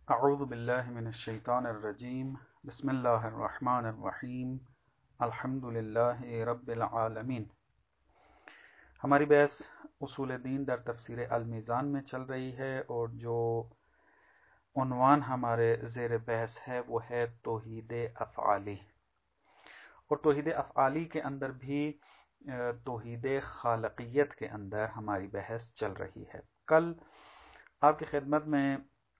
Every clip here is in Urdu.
اعوذ باللہ من الشیطان الرجیم بسم اللہ الرحمن الرحیم الحمد للہ رب العالمین۔ ہماری بحث اصول دین در تفسیر المیزان میں چل رہی ہے اور جو عنوان ہمارے زیر بحث ہے وہ ہے توحید افعالی، اور توحید افعالی کے اندر بھی توحید خالقیت کے اندر ہماری بحث چل رہی ہے۔ کل آپ کی خدمت میں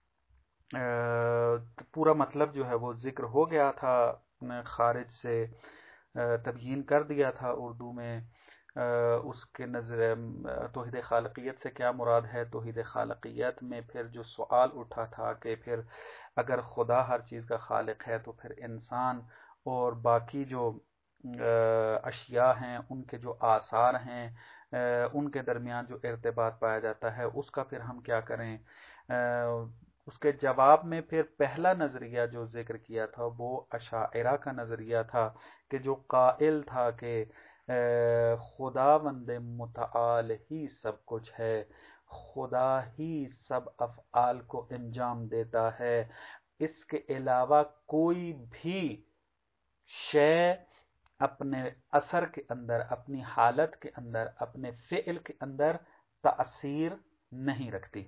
پورا مطلب جو ہے وہ ذکر ہو گیا تھا، خارج سے تبیین کر دیا تھا اردو میں۔ اس کے نظر توحید خالقیت سے کیا مراد ہے، توحید خالقیت میں پھر جو سوال اٹھا تھا کہ پھر اگر خدا ہر چیز کا خالق ہے تو پھر انسان اور باقی جو اشیاء ہیں ان کے جو آثار ہیں ان کے درمیان جو ارتباط پایا جاتا ہے اس کا پھر ہم کیا کریں۔ اس کے جواب میں پھر پہلا نظریہ جو ذکر کیا تھا وہ اشاعرہ کا نظریہ تھا، کہ جو قائل تھا کہ خداوند متعال ہی سب کچھ ہے، خدا ہی سب افعال کو انجام دیتا ہے، اس کے علاوہ کوئی بھی شے اپنے اثر کے اندر، اپنی حالت کے اندر، اپنے فعل کے اندر تأثیر نہیں رکھتی۔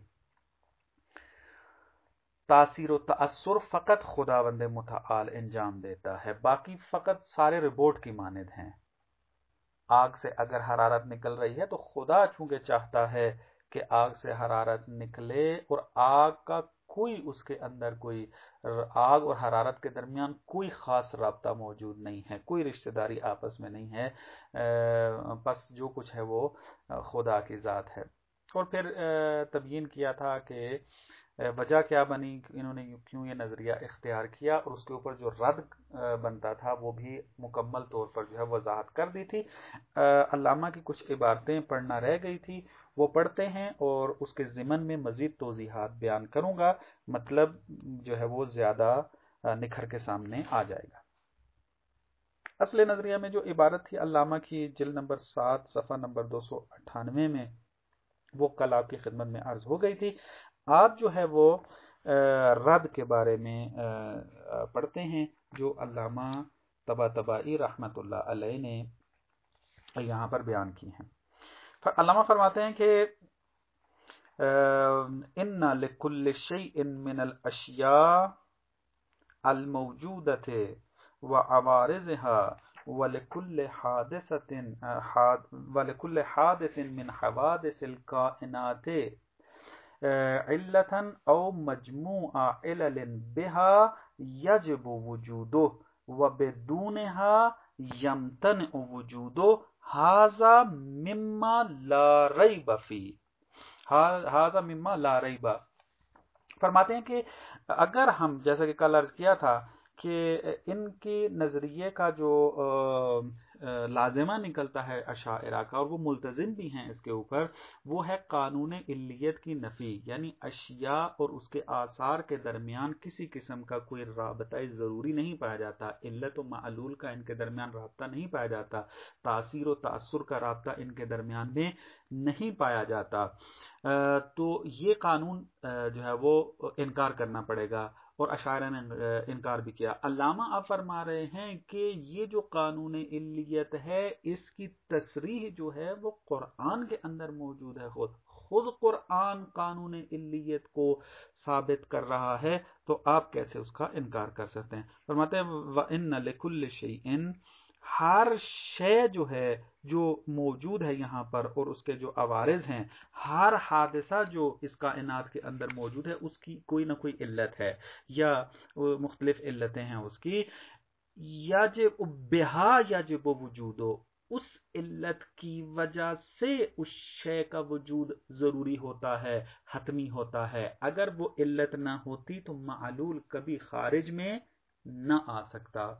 تاثیر و تأثر فقط خداوند متعال انجام دیتا ہے، باقی فقط سارے ربورٹ کی مانند ہیں۔ آگ سے اگر حرارت نکل رہی ہے تو خدا چونکہ چاہتا ہے کہ آگ سے حرارت نکلے، اور آگ کا کوئی اس کے اندر کوئی آگ اور حرارت کے درمیان کوئی خاص رابطہ موجود نہیں ہے، کوئی رشتہ داری آپس میں نہیں ہے، بس جو کچھ ہے وہ خدا کی ذات ہے۔ اور پھر تبیین کیا تھا کہ وجہ کیا بنی، انہوں نے کیوں یہ نظریہ اختیار کیا، اور اس کے اوپر جو رد بنتا تھا وہ بھی مکمل طور پر جو ہے وضاحت کر دی تھی۔ علامہ کی کچھ عبارتیں پڑھنا رہ گئی تھی، وہ پڑھتے ہیں اور اس کے ضمن میں مزید توضیحات بیان کروں گا، مطلب جو ہے وہ زیادہ نکھر کے سامنے آ جائے گا۔ اصل نظریہ میں جو عبارت تھی علامہ کی جلد نمبر 7 صفحہ نمبر 298 میں، وہ کل آپ کی خدمت میں عرض ہو گئی تھی۔ آج جو ہے وہ رد کے بارے میں پڑھتے ہیں جو علامہ طباطبائی رحمت اللہ علیہ نے یہاں پر بیان کی ہیں۔ علامہ فرماتے ہیں کہ ان لکل شیء من الاشیاء الموجودۃ وعوارضها ولكل حادث من حوادث الکائنات علة او مجموع علل بها یجب وجوده وبدونها يمتنع وجوده هذا مما لا ریب فیہ، هذا مما لا ریب۔ فرماتے ہیں کہ اگر ہم جیسا کہ کل عرض کیا تھا کہ ان کے نظریے کا جو لازمہ نکلتا ہے اشاعرہ کا، اور وہ ملتزم بھی ہیں اس کے اوپر، وہ ہے قانون علیت کی نفی، یعنی اشیاء اور اس کے آثار کے درمیان کسی قسم کا کوئی رابطہ ضروری نہیں پایا جاتا، علت و معلول کا ان کے درمیان رابطہ نہیں پایا جاتا، تاثیر و تأثر کا رابطہ ان کے درمیان میں نہیں پایا جاتا، تو یہ قانون جو ہے وہ انکار کرنا پڑے گا، اور اشاعرہ نے انکار بھی کیا۔ علامہ آپ فرما رہے ہیں کہ یہ جو قانون علیت ہے اس کی تصریح جو ہے وہ قرآن کے اندر موجود ہے، خود قرآن قانون علیت کو ثابت کر رہا ہے، تو آپ کیسے اس کا انکار کر سکتے ہیں۔ فرماتے ہیں وَإِنَّ لِكُلِّ شَيْءٍ، ہر شے جو ہے جو موجود ہے یہاں پر، اور اس کے جو عوارض ہیں، ہر حادثہ جو اس کائنات کے اندر موجود ہے اس کی کوئی نہ کوئی علت ہے یا مختلف علتیں ہیں اس کی، یجب بہا یجب وجودو، اس علت کی وجہ سے اس شے کا وجود ضروری ہوتا ہے، حتمی ہوتا ہے۔ اگر وہ علت نہ ہوتی تو معلول کبھی خارج میں نہ آ سکتا۔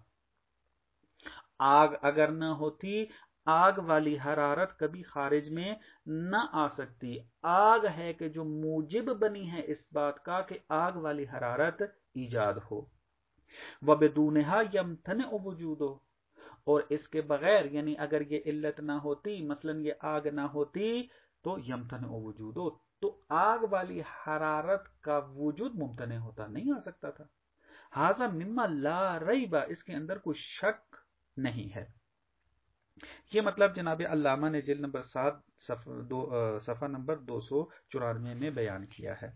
آگ اگر نہ ہوتی، آگ والی حرارت کبھی خارج میں نہ آ سکتی۔ آگ ہے کہ جو موجب بنی ہے اس بات کا کہ آگ والی حرارت ایجاد ہو۔ وَبِدُونِهَا يَمْتَنِعُ وُجُودُهُ، اور اس کے بغیر، یعنی اگر یہ علت نہ ہوتی، مثلا یہ آگ نہ ہوتی، تو یمتنع وجودو، تو आग वाली हरारत का वजूद मुमतने होता, नहीं आ सकता था। हाजा मिम्मा ला रईबा, इसके अंदर कोई शक नहीं है। ये मतलब जनाब अल्लामा ने जिल्द नंबर 7 सफ़ा नंबर 294 में बयान किया है।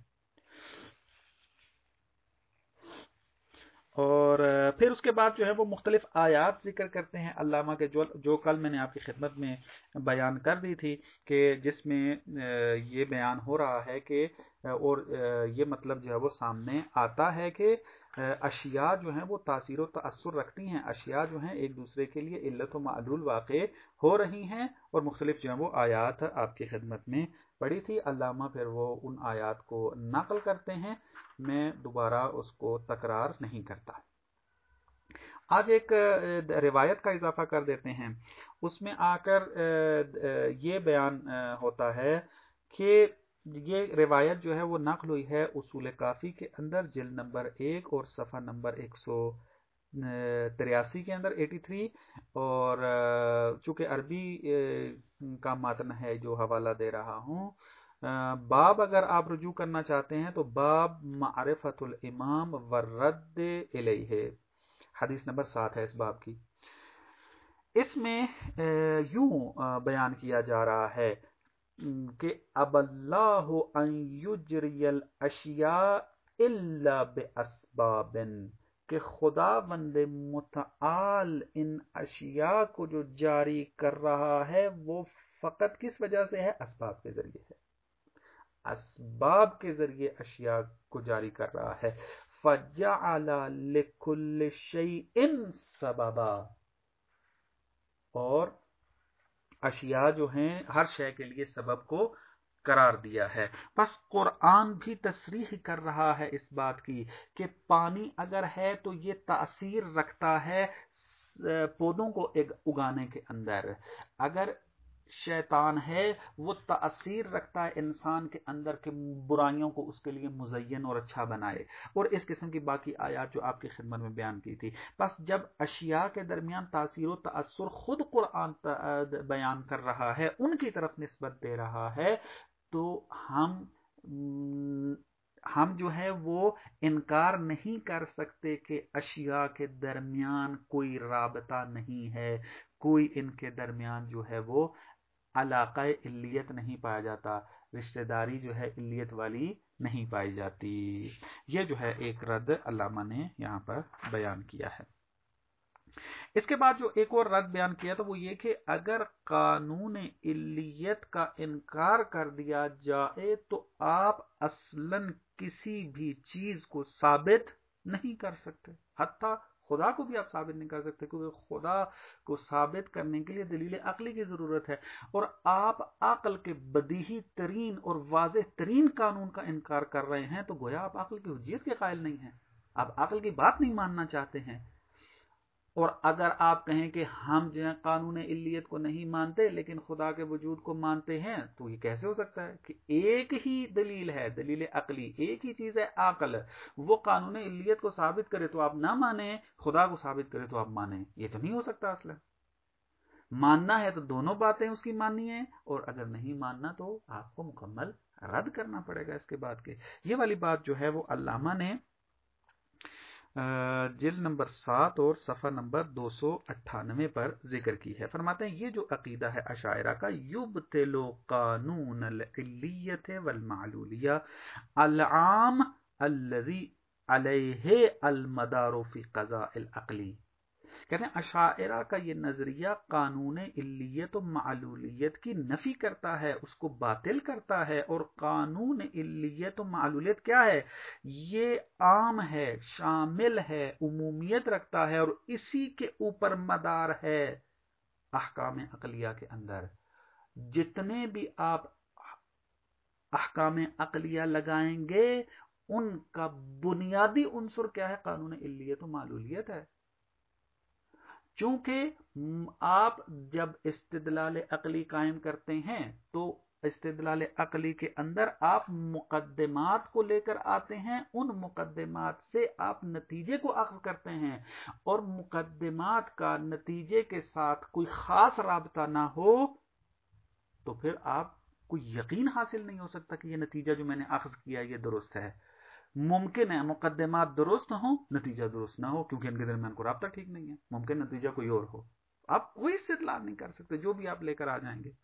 और फिर उसके बाद जो है वो मुख्तलिफ आयात जिक्र करते हैं अल्लामा के, जो कल मैंने आपकी खिदमत में बयान कर दी थी कि जिसमें ये बयान हो रहा है कि और ये मतलब जो है वो सामने आता है कि अशिया जो हैं वो तासीर व तअस्सुर रखती हैं, अशिया जो हैं एक दूसरे के लिए इल्लत व मालूल वाक़े हो रही हैं, और मुख्तलिफ जो है वो आयात आपकी खिदमत में पढ़ी थी। अल्लामा फिर वो उन आयात को नकल करते हैं, मैं दोबारा उसको तकरार नहीं करता। आज एक रिवायत का इजाफा कर देते हैं, उसमें आकर ये बयान होता है कि ये रिवायत जो है वो नकल हुई है उसूल काफ़ी के अंदर जिल्द नंबर 1 और सफ़ा नंबर 183 के अंदर 83, और चूंकि अरबी का मतन है जो हवाला दे रहा हूँ, बाब अगर आप रुजू करना चाहते हैं तो बाब मारिफतुल इमाम वर्रद इलैहि, हदीस नंबर 7 है इस बाब की। इसमें यूं बयान किया जा रहा है कि अबल्लाहु अन युजरियल अशिया इल्ला बिअस्बाबिन, कि खुदावंद मुतआल इन अशिया को जो जारी कर रहा है वो फकत किस वजह से है? असबाब के जरिए है, असबाब के जरिए अशिया को जारी कर रहा है। फजअला लिकुल्लि शैइन सबबा, और अशिया जो हैं हर शय के लिए सबब को करार दिया है। बस कुरान भी तसरीह कर रहा है इस बात की कि पानी अगर है तो ये तासीर रखता है पौधों को उगाने के अंदर, अगर शैतान है वो तासीर रखता है इंसान के अंदर के बुराइयों को उसके लिए मुज़य्यन और अच्छा बनाए, और इस किस्म की बाकी आयात जो आपकी खिदमत में बयान की थी। बस जब अशिया के दरमियान तासीर व तअस्सुर खुद कुरान बयान कर रहा है, उनकी तरफ निस्बत दे रहा है, तो हम जो है वो इनकार नहीं कर सकते कि अशिया के दरमियान कोई राबता नहीं है, कोई इनके दरमियान जो है वो अलाक़ा इल्लियत नहीं पाया जाता, रिश्तेदारी जो है इल्लियत वाली नहीं पाई जाती। ये जो है एक रद्द अल्लामा ने यहाँ पर बयान किया है। इसके बाद जो एक और रद्द बयान किया तो वो ये कि अगर कानून इल्लियत का इनकार कर दिया जाए तो आप असलन किसी भी चीज को साबित नहीं कर सकते, हत्ता खुदा को भी आप साबित नहीं कर सकते, क्योंकि खुदा को साबित करने के लिए दलील अक्ली की जरूरत है, और आप अक्ल के बदीही तरीन और वाज़ेह तरीन कानून का इनकार कर रहे हैं, तो गोया आप अक्ल की हुज्जियत के कायल नहीं हैं, आप अक्ल की बात नहीं मानना चाहते हैं। और अगर आप कहें कि हम जो है कानून इल्लियत को नहीं मानते लेकिन खुदा के वजूद को मानते हैं, तो ये कैसे हो सकता है कि एक ही दलील है, दलील अकली, एक ही चीज है अक्ल, वो कानून इल्लियत को साबित करे तो आप ना माने, खुदा को साबित करे तो आप माने? ये तो नहीं हो सकता। असलन मानना है तो दोनों बातें उसकी माननी है, और अगर नहीं मानना तो आपको मुकम्मल रद्द करना पड़ेगा इसके बाद के। ये वाली बात जो है वो अल्लामा ने जिल्द नंबर 7 और सफ़ा नंबर 298 पर जिक्र की है। फरमाते हैं ये जो अकीदा है अशायरा का, युबतिलो कानून अल-इल्लियत वल मालूलिया अल-आम अल्लज़ी अलैहि अल-मदारु फ़ी क़ज़ाइल अक़ली, कहते हैं अशायरा का ये नजरिया कानून इल्लियत और मालूलियत की नफी करता है, उसको बातिल करता है। और कानून इल्लियत और मालूलियत क्या है? ये आम है, शामिल है, उमूमियत रखता है, और इसी के ऊपर मदार है अहकाम अकलिया के अंदर। जितने भी आप अहकाम अकलिया लगाएंगे उनका बुनियादी उनसुर क्या है? कानून इल्लियत और मालूलियत है। चूंकि आप जब इस्तिदलाल अकली कायम करते हैं तो इस्तिदलाल अकली के अंदर आप मुकद्दमात को लेकर आते हैं, उन मुकद्दमात से आप नतीजे को अख्ज़ करते हैं, और मुकद्दमात का नतीजे के साथ कोई खास राबता ना हो तो फिर आप کوئی یقین حاصل نہیں ہو سکتا کہ یہ نتیجہ جو میں نے اخذ کیا یہ درست ہے. ممکن ہے مقدمات درست ہوں نتیجہ درست نہ ہو، کیونکہ ان کے درمیان کوئی رابطہ ٹھیک نہیں ہے. ممکن نتیجہ کوئی اور ہو. آپ کوئی استدلال نہیں کر سکتے، جو بھی آپ لے کر آ جائیں گے.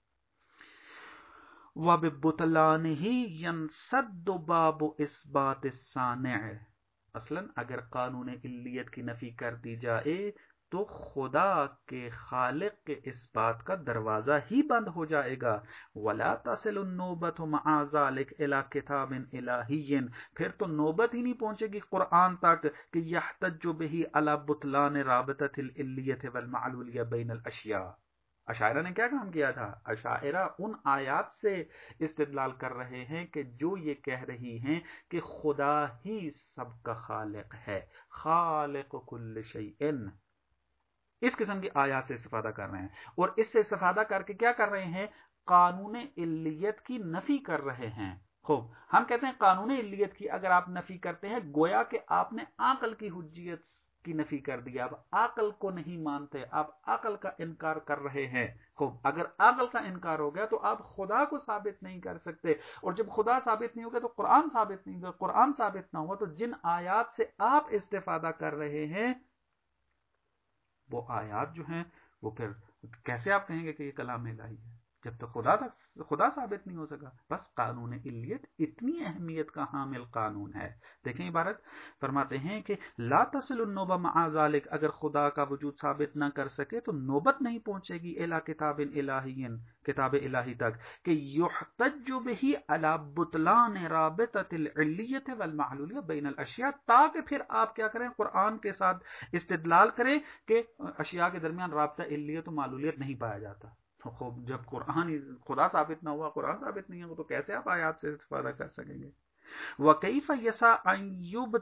وَبِبُطْلَانِهِ يَنْسَدُّ بَابُ إِثْبَاتِ الصَّانِعِ. اصلاً اگر قانون علیت کی نفی کر دی جائے تو خدا کے خالق کے اس بات کا دروازہ ہی بند ہو جائے گا. وَلَا تَصِلُ النُّوبَةُ مَعَ ذَلِكَ إِلَىٰ كِتَابٍ إِلَٰهِيٍّ. پھر تو نوبت ہی نہیں پہنچے گی قرآن تک کہ يَحْتَجُّ بِهِ عَلَىٰ بُطْلَانِ رَابِطَةِ الْعِلِّيَّةِ وَالْمَعْلُولِيَّةِ بَيْنَ الْأَشْيَاءِ. اشاعرہ نے کیا کام کیا تھا؟ اشاعرہ ان آیات سے استدلال کر رہے ہیں کہ جو یہ کہہ رہی ہیں کہ خدا ہی سب کا خالق ہے، خالق کل شیء. اس قسم کی آیات سے استفادہ کر رہے ہیں، اور اس سے استفادہ کر کے کیا کر رہے ہیں؟ قانون علیت کی نفی کر رہے ہیں. خوب، ہم کہتے ہیں قانون علیت کی اگر آپ نفی کرتے ہیں گویا کہ آپ نے عقل کی حجیت کی نفی کر دی. آپ عقل کو نہیں مانتے، آپ عقل کا انکار کر رہے ہیں. خوب، اگر عقل کا انکار ہو گیا تو آپ خدا کو ثابت نہیں کر سکتے، اور جب خدا ثابت نہیں ہوگا تو قرآن ثابت نہیں ہوگا. قرآن ثابت نہ ہوا تو جن آیات سے آپ استفادہ کر رہے ہیں وہ آیات جو ہیں وہ پھر کیسے آپ کہیں گے کہ یہ کلام الہی ہے جب تک خدا ثابت نہیں ہو سکا. بس قانون علیت اتنی اہمیت کا حامل قانون ہے. دیکھیں عبارت فرماتے ہیں کہ لا تصل النوبہ مع ذالک، اگر خدا کا وجود ثابت نہ کر سکے تو نوبت نہیں پہنچے گی الی کتاب الہی، کتاب الہی تک، کہ یحتج بہ علی بطلان رابطۃ العلیۃ والمعلولیہ بین الاشیاء، تاکہ پھر آپ کیا کریں؟ قرآن کے ساتھ استدلال کریں کہ اشیاء کے درمیان رابطہ علیت و معلولیت نہیں پایا جاتا. خوب، جب قرآن خدا ثابت نہ ہوا، قرآن ثابت نہیں ہوا، تو کیسے آپ آیات سے استفادہ کر سکیں گے؟ وَكَيْفَ يَسَعُ أَن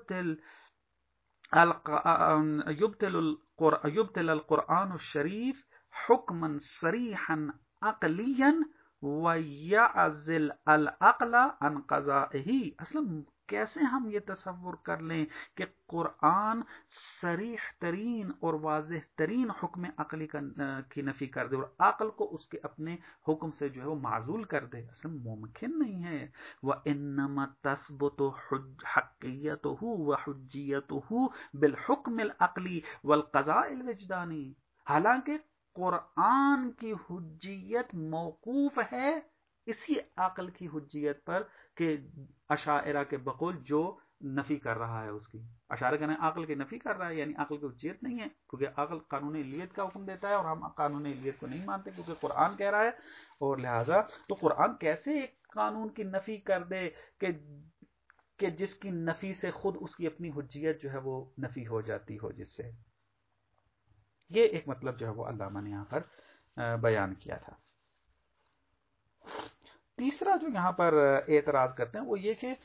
يُبْطِلَ الْقُرْآنُ الشَّرِيفُ حُكْمًا صَرِيحًا عَقْلِيًّا وَيَعْزِلَ الْعَقْلَ عَنْ قَضَائِهِ. اصلا کیسے ہم یہ تصور کر لیں کہ قرآن صریح ترین اور واضح ترین حکم عقلی کی نفی کر دے اور عقل کو اس کے اپنے حکم سے جو ہے وہ معزول کر دے؟ اصلا ممکن نہیں ہے. وَإِنَّمَا تَثْبُتُ حَقِّيَّتُهُ وَحُجِّيَّتُهُ بِالْحُكْمِ الْعَقْلِ وَالْقَضَاءِ الْوِجْدَانِ. حالانکہ قرآن کی حجیت موقوف ہے اسی عقل کی حجیت پر کہ اشاعرہ کے بقول جو نفی کر رہا ہے اس کی. اشاعرہ کہنا ہے عقل کی نفی کر رہا ہے، یعنی عقل کی حجیت نہیں ہے، کیونکہ عقل قانون علیت کا حکم دیتا ہے اور ہم قانون علیت کو نہیں مانتے کیونکہ قرآن کہہ رہا ہے. اور لہٰذا تو قرآن کیسے ایک قانون کی نفی کر دے کہ جس کی نفی سے خود اس کی اپنی حجیت جو ہے وہ نفی ہو جاتی ہو جس سے. یہ ایک مطلب جو ہے وہ علامہ نے یہاں پر بیان کیا تھا. تیسرا جو یہاں پر اعتراض کرتے ہیں وہ یہ کہ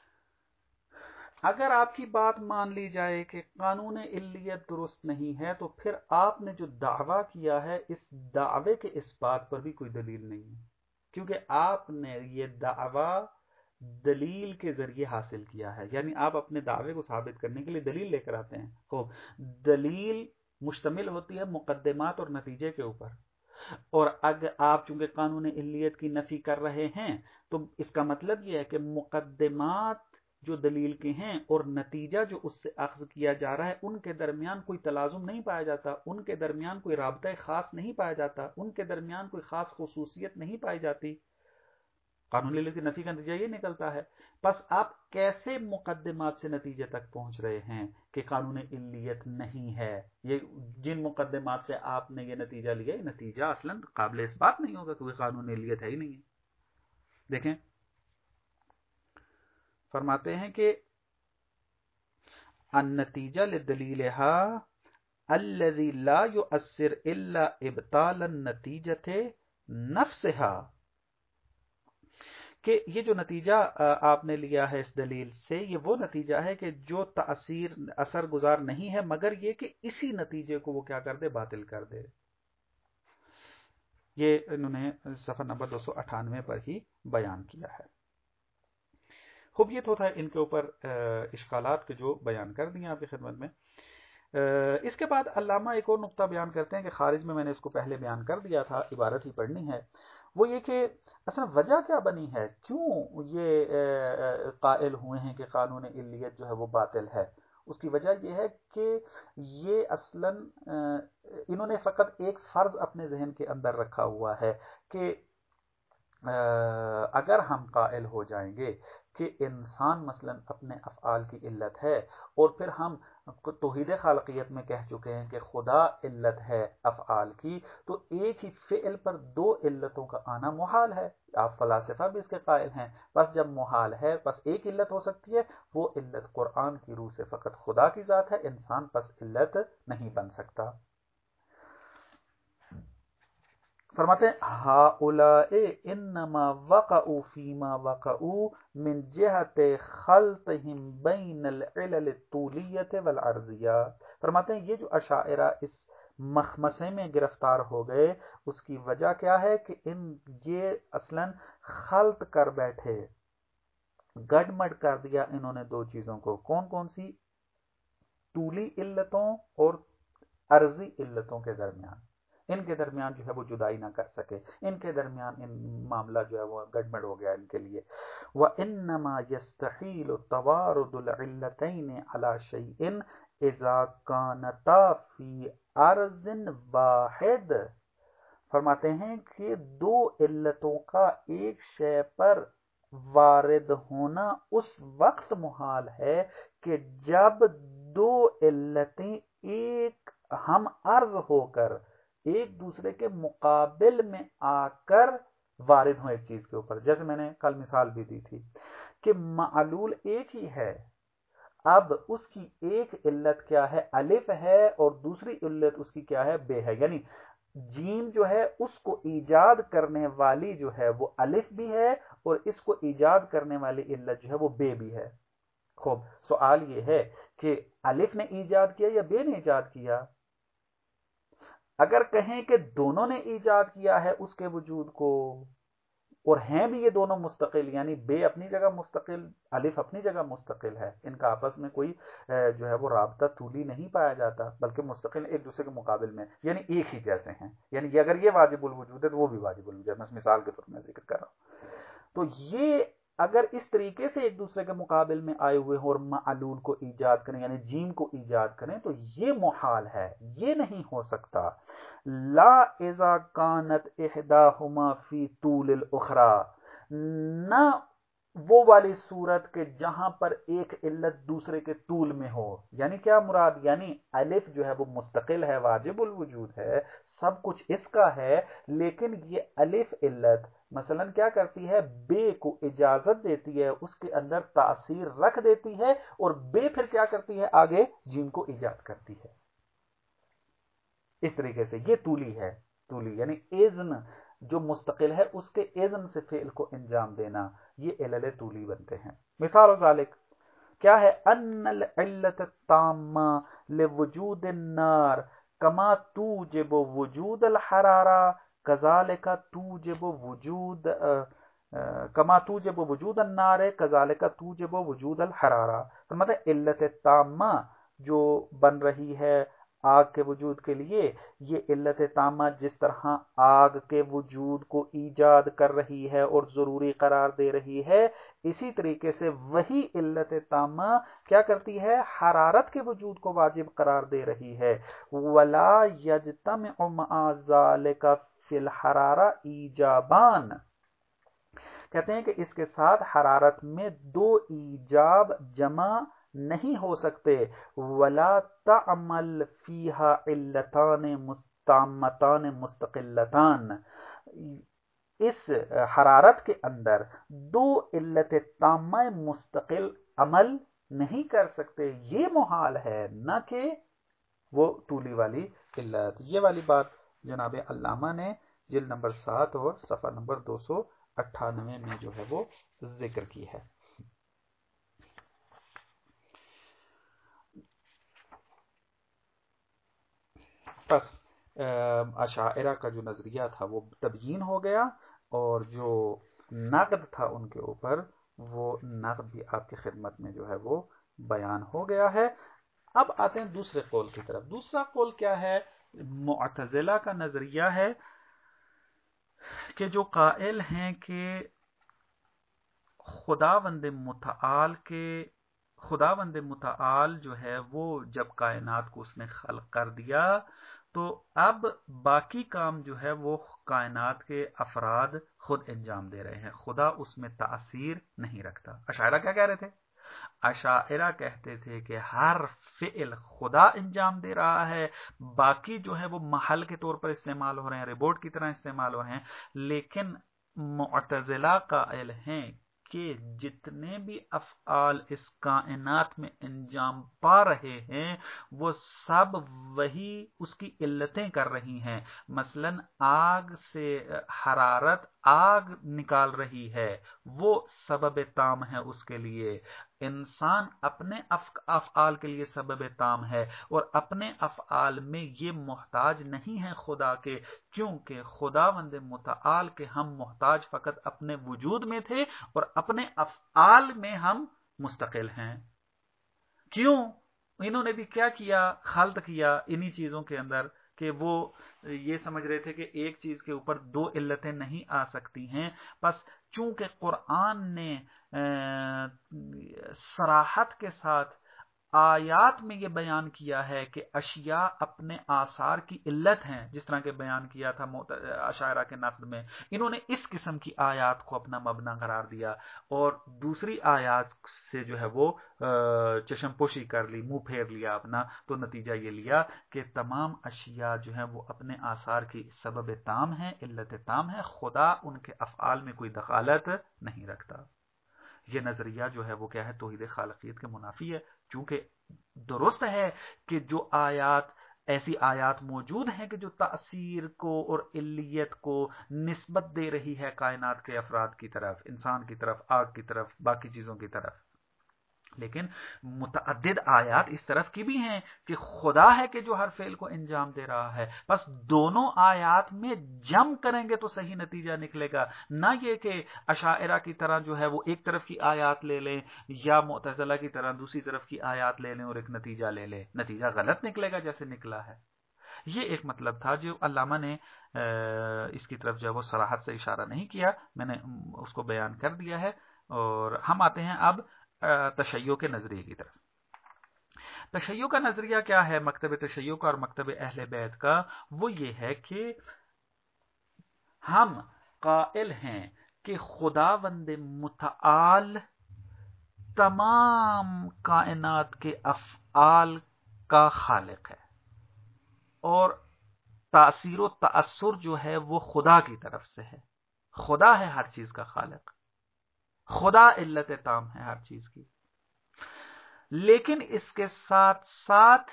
اگر آپ کی بات مان لی جائے کہ قانون علیت درست نہیں ہے تو پھر آپ نے جو دعویٰ کیا ہے اس دعوے کے اس بات پر بھی کوئی دلیل نہیں ہے، کیونکہ آپ نے یہ دعویٰ دلیل کے ذریعے حاصل کیا ہے. یعنی آپ اپنے دعوے کو ثابت کرنے کے لیے دلیل لے کر آتے ہیں. خوب، دلیل مشتمل ہوتی ہے مقدمات اور نتیجے کے اوپر، اور اگر آپ چونکہ قانون علیت کی نفی کر رہے ہیں تو اس کا مطلب یہ ہے کہ مقدمات جو دلیل کے ہیں اور نتیجہ جو اس سے اخذ کیا جا رہا ہے ان کے درمیان کوئی تلازم نہیں پایا جاتا، ان کے درمیان کوئی رابطہ خاص نہیں پایا جاتا، ان کے درمیان کوئی خاص خصوصیت نہیں پائی جاتی. قانون علیت کی نفی کا نتیجہ یہ نکلتا ہے. بس آپ کیسے مقدمات سے نتیجے تک پہنچ رہے ہیں کہ قانون علیت نہیں ہے؟ یہ جن مقدمات سے آپ نے یہ نتیجہ لیا یہ نتیجہ اصلاً قابل اس بات نہیں ہوگا کیونکہ قانون علیت ہے ہی نہیں ہے. دیکھیں فرماتے ہیں کہ النتیجہ لدلیلها الذي لا يؤثر الا ابطال النتیجة نفسها، کہ یہ جو نتیجہ آپ نے لیا ہے اس دلیل سے یہ وہ نتیجہ ہے کہ جو اثر گزار نہیں ہے مگر یہ کہ اسی نتیجے کو وہ کیا کر دے؟ باطل کر دے. یہ انہوں نے صفحہ نمبر 298 پر ہی بیان کیا ہے. خوب، یہ تو تھا ان کے اوپر اشکالات کے جو بیان کر دیے آپ کی خدمت میں. اس کے بعد علامہ ایک اور نقطہ بیان کرتے ہیں کہ خارج میں نے اس کو پہلے بیان کر دیا تھا، عبارت ہی پڑھنی ہے. وہ یہ کہ اصل وجہ کیا بنی ہے، کیوں یہ قائل ہوئے ہیں کہ قانون علیت جو ہے وہ باطل ہے؟ اس کی وجہ یہ ہے کہ یہ اصلاً انہوں نے فقط ایک فرض اپنے ذہن کے اندر رکھا ہوا ہے کہ اگر ہم قائل ہو جائیں گے کہ انسان مثلا اپنے افعال کی علت ہے، اور پھر ہم توحید خالقیت میں کہہ چکے ہیں کہ خدا علت ہے افعال کی، تو ایک ہی فعل پر دو علتوں کا آنا محال ہے۔ آپ فلاسفہ بھی اس کے قائل ہیں۔ بس جب محال ہے، بس ایک علت ہو سکتی ہے، وہ علت قرآن کی روح سے فقط خدا کی ذات ہے، انسان پس علت نہیں بن سکتا۔ فرماتے ہیں ہؤلاء انما وقعوا فيما وقعوا من جہت خلطهم بین العلل الطولیہ والعرضیہ۔ فرماتے ہیں یہ جو اشاعرہ اس مخمسے میں گرفتار ہو گئے، اس کی وجہ کیا ہے کہ یہ اصلاً خلط کر بیٹھے، گڈمڈ کر دیا انہوں نے دو چیزوں کو۔ کون کون سی؟ طولی علتوں اور عرضی علتوں کے درمیان، ان کے درمیان جو ہے وہ جدائی نہ کر سکے، ان کے درمیان ان معاملہ جو ہے وہ گڑبڑ ہو گیا ان کے لیے۔ وَإِنَّمَا يَسْتَحِيلُ تَوَارُدُ الْعِلَّتَيْنِ عَلَى شَيْءٍ إِذَا كَانَتَا فِي عَرْضٍ وَاحِدٍ۔ فرماتے ہیں کہ دو علتوں کا ایک شے پر وارد ہونا اس وقت محال ہے کہ جب دو علتیں ایک ہم عرض ہو کر ایک دوسرے کے مقابل میں آ کر وارد ہوں ایک چیز کے اوپر۔ جیسے میں نے کل مثال بھی دی تھی کہ معلول ایک ہی ہے، اب اس کی ایک علت کیا ہے؟ الف ہے، اور دوسری علت اس کی کیا ہے؟ بے ہے۔ یعنی جیم جو ہے اس کو ایجاد کرنے والی جو ہے وہ الف بھی ہے، اور اس کو ایجاد کرنے والی علت جو ہے وہ بے بھی ہے۔ خوب، سوال یہ ہے کہ الف نے ایجاد کیا یا بے نے ایجاد کیا؟ اگر کہیں کہ دونوں نے ایجاد کیا ہے اس کے وجود کو، اور ہیں بھی یہ دونوں مستقل، یعنی بے اپنی جگہ مستقل، الف اپنی جگہ مستقل ہے، ان کا آپس میں کوئی جو ہے وہ رابطہ طولی نہیں پایا جاتا، بلکہ مستقل ایک دوسرے کے مقابل میں، یعنی ایک ہی جیسے ہیں، یعنی اگر یہ واجب الوجود ہے تو وہ بھی واجب الوجود ہے، میں مثال کے طور میں ذکر کر رہا ہوں۔ تو یہ اگر اس طریقے سے ایک دوسرے کے مقابل میں آئے ہوئے ہوں اور معلول کو ایجاد کریں، یعنی جیم کو ایجاد کریں، تو یہ محال ہے، یہ نہیں ہو سکتا۔ لا اذا کانت احداہما فی طول الاخری، نہ وہ والی صورت کے جہاں پر ایک علت دوسرے کے طول میں ہو۔ یعنی کیا مراد؟ یعنی الف جو ہے وہ مستقل ہے، واجب الوجود ہے، سب کچھ اس کا ہے، لیکن یہ الف علت مثلا کیا کرتی ہے؟ بے کو اجازت دیتی ہے، اس کے اندر تاثیر رکھ دیتی ہے، اور بے پھر کیا کرتی ہے؟ آگے جیم کو ایجاد کرتی ہے۔ اس طریقے سے یہ طولی ہے، طولی یعنی اذن جو مستقل ہے اس کے اذن سے فعل کو انجام دینا، یہ علل طولی بنتے ہیں۔ مثال ذالک کیا ہے؟ ان العلت التامہ لوجود النار کما توجب وجود الحرارہ کذالک توجب وجود کما توجب وجود النار کذالک توجب وجود الحرارہ۔ مطلب علت تامہ جو بن رہی ہے آگ کے وجود کے لیے، یہ علت تامہ جس طرح آگ کے وجود کو ایجاد کر رہی ہے اور ضروری قرار دے رہی ہے، اسی طریقے سے وہی علت تامہ کیا کرتی ہے؟ حرارت کے وجود کو واجب قرار دے رہی ہے۔ ولا یجتمع مع ذلک فی الحرارہ ایجابان، کہتے ہیں کہ اس کے ساتھ حرارت میں دو ایجاب جمع نہیں ہو سکتے۔ ولا تعمل فیہا علتان مستعمتان مستقلتان، اس حرارت کے اندر دو علت تامہ مستقل عمل نہیں کر سکتے، یہ محال ہے، نہ کہ وہ طولی والی علت۔ یہ والی بات جناب علامہ نے جلد نمبر 7 اور صفحہ نمبر 298 میں جو ہے وہ ذکر کی ہے۔ بس اشاعرہ کا جو نظریہ تھا وہ تبیین ہو گیا، اور جو نقد تھا ان کے اوپر وہ نقد بھی آپ کی خدمت میں جو ہے وہ بیان ہو گیا ہے۔ اب آتے ہیں دوسرے قول کی طرف۔ دوسرا قول کیا ہے؟ معتزلہ کا نظریہ ہے کہ جو قائل ہیں کہ خداوند متعال جو ہے وہ جب کائنات کو اس نے خلق کر دیا تو اب باقی کام جو ہے وہ کائنات کے افراد خود انجام دے رہے ہیں، خدا اس میں تاثیر نہیں رکھتا۔ اشاعرہ کیا کہہ رہے تھے؟ اشاعرہ کہتے تھے کہ ہر فعل خدا انجام دے رہا ہے، باقی جو ہے وہ محل کے طور پر استعمال ہو رہے ہیں، ربوٹ کی طرح استعمال ہو رہے ہیں۔ لیکن معتزلہ قائل ہیں کہ جتنے بھی افعال اس کائنات میں انجام پا رہے ہیں وہ سب وہی اس کی علتیں کر رہی ہیں۔ مثلا آگ سے حرارت آگ نکال رہی ہے، وہ سبب تام ہے اس کے لیے۔ انسان اپنے افعال کے لیے سبب تام ہے اور اپنے افعال میں یہ محتاج نہیں ہے خدا کے، کیونکہ خداوند متعال کے ہم محتاج فقط اپنے وجود میں تھے اور اپنے افعال میں ہم مستقل ہیں۔ کیوں؟ انہوں نے بھی کیا کیا؟ خلط کیا انہی چیزوں کے اندر کہ وہ یہ سمجھ رہے تھے کہ ایک چیز کے اوپر دو علتیں نہیں آ سکتی ہیں، بس چونکہ قرآن نے صراحت کے ساتھ آیات میں یہ بیان کیا ہے کہ اشیاء اپنے آثار کی علت ہیں، جس طرح کے بیان کیا تھا اشاعرہ کے نقد میں، انہوں نے اس قسم کی آیات کو اپنا مبنا قرار دیا اور دوسری آیات سے جو ہے وہ چشم پوشی کر لی، منہ پھیر لیا اپنا، تو نتیجہ یہ لیا کہ تمام اشیاء جو ہیں وہ اپنے آثار کی سبب تام ہیں، علت تام ہے، خدا ان کے افعال میں کوئی دخالت نہیں رکھتا۔ یہ نظریہ جو ہے وہ کیا ہے؟ توحید خالقیت کے منافی ہے، چونکہ درست ہے کہ جو ایسی آیات موجود ہیں کہ جو تأثیر کو اور علیت کو نسبت دے رہی ہے کائنات کے افراد کی طرف، انسان کی طرف، آگ کی طرف، باقی چیزوں کی طرف، لیکن متعدد آیات اس طرف کی بھی ہیں کہ خدا ہے کہ جو ہر فعل کو انجام دے رہا ہے۔ بس دونوں آیات میں جم کریں گے تو صحیح نتیجہ نکلے گا، نہ یہ کہ اشاعرہ کی طرح جو ہے وہ ایک طرف کی آیات لے لیں یا معتزلہ کی طرح دوسری طرف کی آیات لے لیں اور ایک نتیجہ لے لیں، نتیجہ غلط نکلے گا جیسے نکلا ہے۔ یہ ایک مطلب تھا جو علامہ نے اس کی طرف جو ہے وہ صراحت سے اشارہ نہیں کیا، میں نے اس کو بیان کر دیا ہے۔ اور ہم آتے ہیں اب تشیع کے نظریے کی طرف۔ تشیع کا نظریہ کیا ہے؟ مکتب تشیع کا اور مکتب اہل بیت کا وہ یہ ہے کہ ہم قائل ہیں کہ خداوند متعال تمام کائنات کے افعال کا خالق ہے اور تاثیر و تأثر جو ہے وہ خدا کی طرف سے ہے۔ خدا ہے ہر چیز کا خالق، خدا علت تام ہے ہر چیز کی، لیکن اس کے ساتھ ساتھ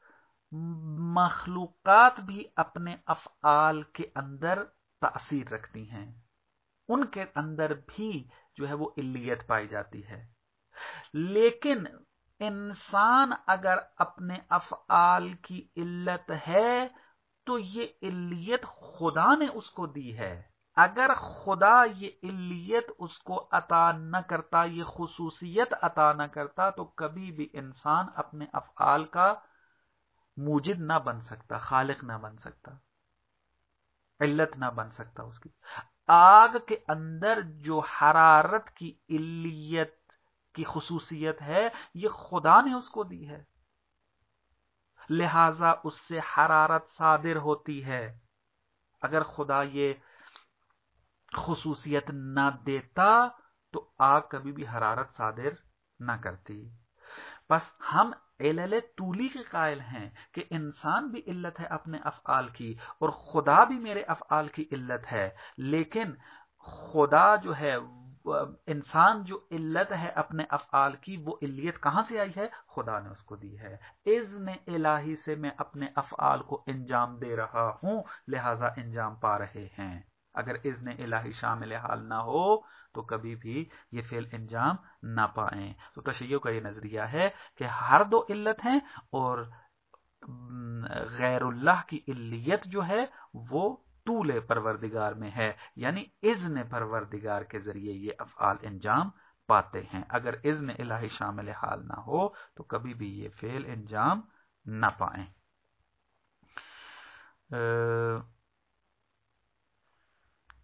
مخلوقات بھی اپنے افعال کے اندر تأثیر رکھتی ہیں، ان کے اندر بھی جو ہے وہ علیت پائی جاتی ہے۔ لیکن انسان اگر اپنے افعال کی علت ہے تو یہ علیت خدا نے اس کو دی ہے۔ اگر خدا یہ علیت اس کو عطا نہ کرتا، یہ خصوصیت عطا نہ کرتا، تو کبھی بھی انسان اپنے افعال کا موجد نہ بن سکتا، خالق نہ بن سکتا، علت نہ بن سکتا اس کی۔ آگ کے اندر جو حرارت کی علیت کی خصوصیت ہے یہ خدا نے اس کو دی ہے، لہذا اس سے حرارت صادر ہوتی ہے۔ اگر خدا یہ خصوصیت نہ دیتا تو آگ کبھی بھی حرارت صادر نہ کرتی۔ بس ہم علل طولی کے قائل ہیں کہ انسان بھی علت ہے اپنے افعال کی اور خدا بھی میرے افعال کی علت ہے، لیکن خدا جو ہے، انسان جو علت ہے اپنے افعال کی، وہ علیت کہاں سے آئی ہے؟ خدا نے اس کو دی ہے۔ اذن الہی سے میں اپنے افعال کو انجام دے رہا ہوں، لہذا انجام پا رہے ہیں۔ اگر اذن الہی شامل حال نہ ہو تو کبھی بھی یہ فعل انجام نہ پائیں۔ تو تشیع کا یہ نظریہ ہے کہ ہر دو علت ہیں اور غیر اللہ کی علیت جو ہے وہ طول پروردگار میں ہے، یعنی اذن پروردگار کے ذریعے یہ افعال انجام پاتے ہیں۔ اگر اذن الہی شامل حال نہ ہو تو کبھی بھی یہ فعل انجام نہ پائیں۔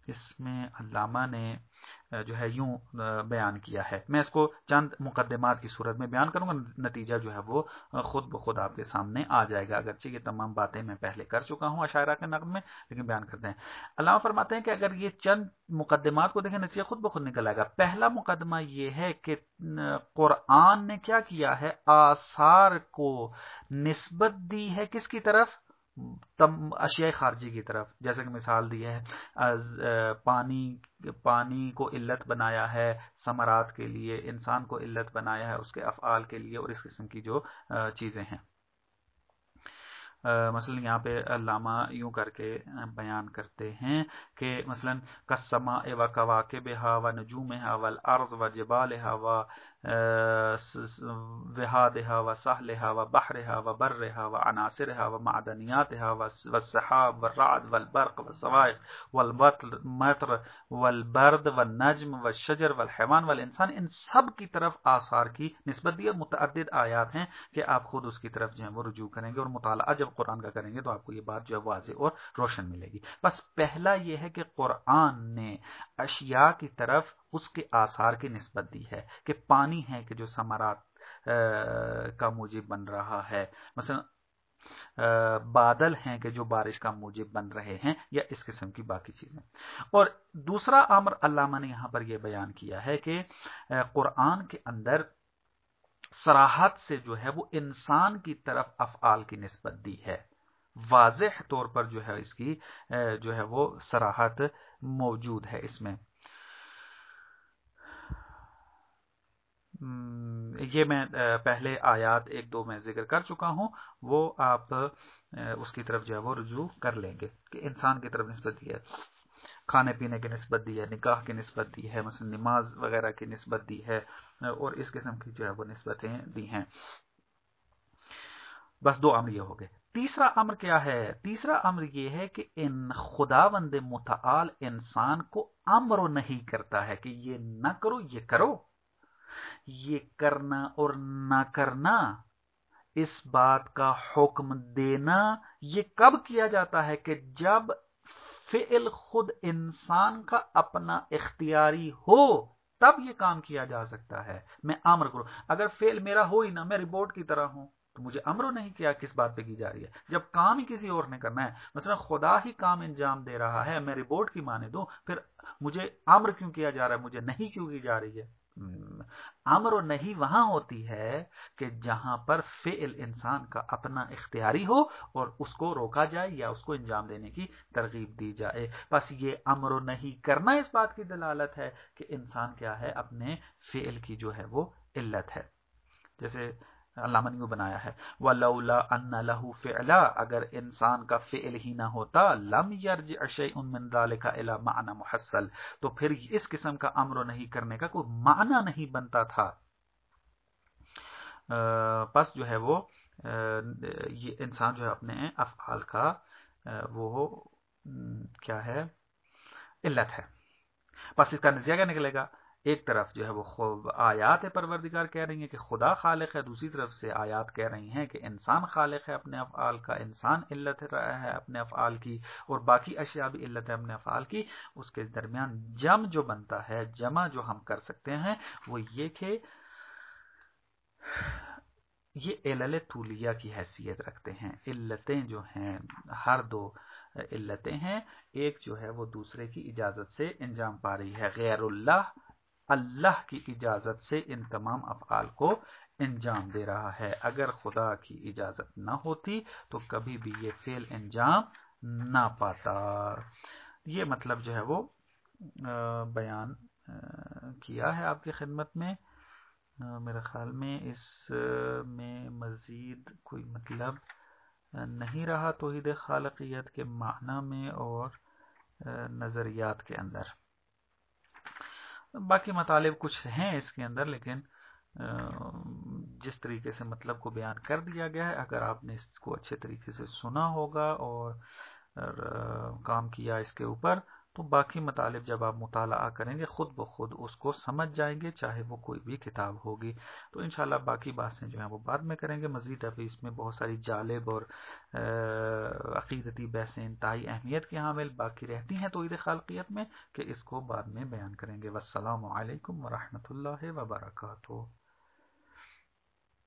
اس میں علامہ نے جو ہے یوں بیان کیا ہے. میں اس کو چند مقدمات کی صورت میں بیان کروں گا، نتیجہ جو ہے وہ خود بخود آپ کے سامنے آ جائے گا، اگرچہ یہ تمام باتیں میں پہلے کر چکا ہوں اشاعرہ کے نظم میں، لیکن بیان کرتے ہیں. علامہ فرماتے ہیں کہ اگر یہ چند مقدمات کو دیکھیں نتیجہ خود بخود نکل آئے گا. پہلا مقدمہ یہ ہے کہ قرآن نے کیا کیا ہے، آثار کو نسبت دی ہے کس کی طرف، اشیاء خارجی کی طرف. جیسے کہ مثال دی ہے پانی کو علت بنایا ہے ثمرات کے لیے، انسان کو علت بنایا ہے اس کے افعال کے لیے، اور اس قسم کی جو چیزیں ہیں. مثلا یہاں پہ علامہ یوں کر کے بیان کرتے ہیں کہ مثلا کالسماء و کواکبہا و نجومہا والارض و جبالہا و وہادہا و سہلہا و بحرہا و برہا و عناصرہا و معدنیاتہا والسحاب والرعد والبرق والصواعق والمطر والبرد والنجم والشجر والحیوان والانسان، ان سب کی طرف آثار کی نسبت دی. اور متعدد آیات ہیں کہ آپ خود اس کی طرف جو ہے وہ رجوع کریں گے اور مطالعہ جب قرآن کا کریں گے تو آپ کو یہ بات جو ہے واضح اور روشن ملے گی. بس پہلا یہ ہے کہ قرآن نے اشیاء کی طرف اس کے آثار کی نسبت دی ہے، کہ پانی ہے کہ جو ثمرات کا موجب بن رہا ہے، مثلا بادل ہیں کہ جو بارش کا موجب بن رہے ہیں، یا اس قسم کی باقی چیزیں. اور دوسرا امر علامہ نے یہاں پر یہ بیان کیا ہے کہ قرآن کے اندر صراحت سے جو ہے وہ انسان کی طرف افعال کی نسبت دی ہے، واضح طور پر جو ہے اس کی جو ہے وہ صراحت موجود ہے اس میں. یہ میں پہلے آیات ایک دو میں ذکر کر چکا ہوں، وہ آپ اس کی طرف جو ہے وہ رجوع کر لیں گے کہ انسان کی طرف نسبت دی ہے، کھانے پینے کی نسبت دی ہے، نکاح کی نسبت دی ہے، مثلا نماز وغیرہ کی نسبت دی ہے، اور اس قسم کی جو ہے وہ نسبتیں دی ہیں. بس دو امر یہ ہو گئے. تیسرا امر کیا ہے؟ تیسرا امر یہ ہے کہ ان خداوند متعال انسان کو امر نہیں کرتا ہے کہ یہ نہ کرو یہ کرو. یہ کرنا اور نہ کرنا، اس بات کا حکم دینا، یہ کب کیا جاتا ہے کہ جب فعل خود انسان کا اپنا اختیاری ہو، تب یہ کام کیا جا سکتا ہے. میں امر کروں، اگر فعل میرا ہو ہی نہ، میں ربورٹ کی طرح ہوں، تو مجھے امر نہیں کیا کس بات پہ کی جا رہی ہے. جب کام ہی کسی اور نے کرنا ہے، مثلا خدا ہی کام انجام دے رہا ہے، میں رپورٹ کی مانے دوں، پھر مجھے امر کیوں کیا جا رہا ہے، مجھے نہیں کیوں کی جا رہی ہے. امر و نہیں وہاں ہوتی ہے کہ جہاں پر فعل انسان کا اپنا اختیاری ہو اور اس کو روکا جائے یا اس کو انجام دینے کی ترغیب دی جائے. بس یہ امر و نہیں کرنا اس بات کی دلالت ہے کہ انسان کیا ہے، اپنے فعل کی جو ہے وہ علت ہے. جیسے علامہ نے بنایا ہے وَلَوْلَا أَنَّ لَهُ فِعْلًا، اگر انسان کا فعل ہی نہ ہوتا، لَمْ يَرْجِعْ شَيْءٌ مِّن ذَلِكَ إِلَى مَعْنَى مُحَصَّلٍ، تو پھر اس قسم کا امر نہیں کرنے کا کوئی معنی نہیں بنتا تھا. پس جو ہے وہ یہ انسان جو ہے اپنے افعال کا وہ کیا ہے، علت ہے. پس اس کا نتیجہ کیا نکلے گا؟ ایک طرف جو ہے وہ آیات پروردگار کہہ رہی ہیں کہ خدا خالق ہے، دوسری طرف سے آیات کہہ رہی ہیں کہ انسان خالق ہے اپنے افعال کا، انسان علت ہے اپنے افعال کی، اور باقی اشیاء بھی علت ہے اپنے افعال کی. اس کے درمیان جمع جو بنتا ہے، جمع جو ہم کر سکتے ہیں وہ یہ کہ یہ علل طولیہ کی حیثیت رکھتے ہیں. علتیں جو ہیں ہر دو علتیں ہیں، ایک جو ہے وہ دوسرے کی اجازت سے انجام پا رہی ہے. غیر اللہ کی اجازت سے ان تمام افعال کو انجام دے رہا ہے. اگر خدا کی اجازت نہ ہوتی تو کبھی بھی یہ فعل انجام نہ پاتا. یہ مطلب جو ہے وہ بیان کیا ہے آپ کی خدمت میں. میرے خیال میں اس میں مزید کوئی مطلب نہیں رہا توحید خالقیت کے معنی میں اور نظریات کے اندر. باقی مطالب کچھ ہیں اس کے اندر، لیکن جس طریقے سے مطلب کو بیان کر دیا گیا ہے، اگر آپ نے اس کو اچھے طریقے سے سنا ہوگا اور کام کیا اس کے اوپر، تو باقی مطالب جب آپ مطالعہ کریں گے خود بخود اس کو سمجھ جائیں گے، چاہے وہ کوئی بھی کتاب ہوگی. تو انشاءاللہ باقی باتیں جو ہیں وہ بعد میں کریں گے مزید. ابھی اس میں بہت ساری جالب اور عقیدتی بحثیں انتہائی اہمیت کی حامل باقی رہتی ہیں توحید خالقیت میں، کہ اس کو بعد میں بیان کریں گے. والسلام علیکم ورحمۃ اللہ وبرکاتہ.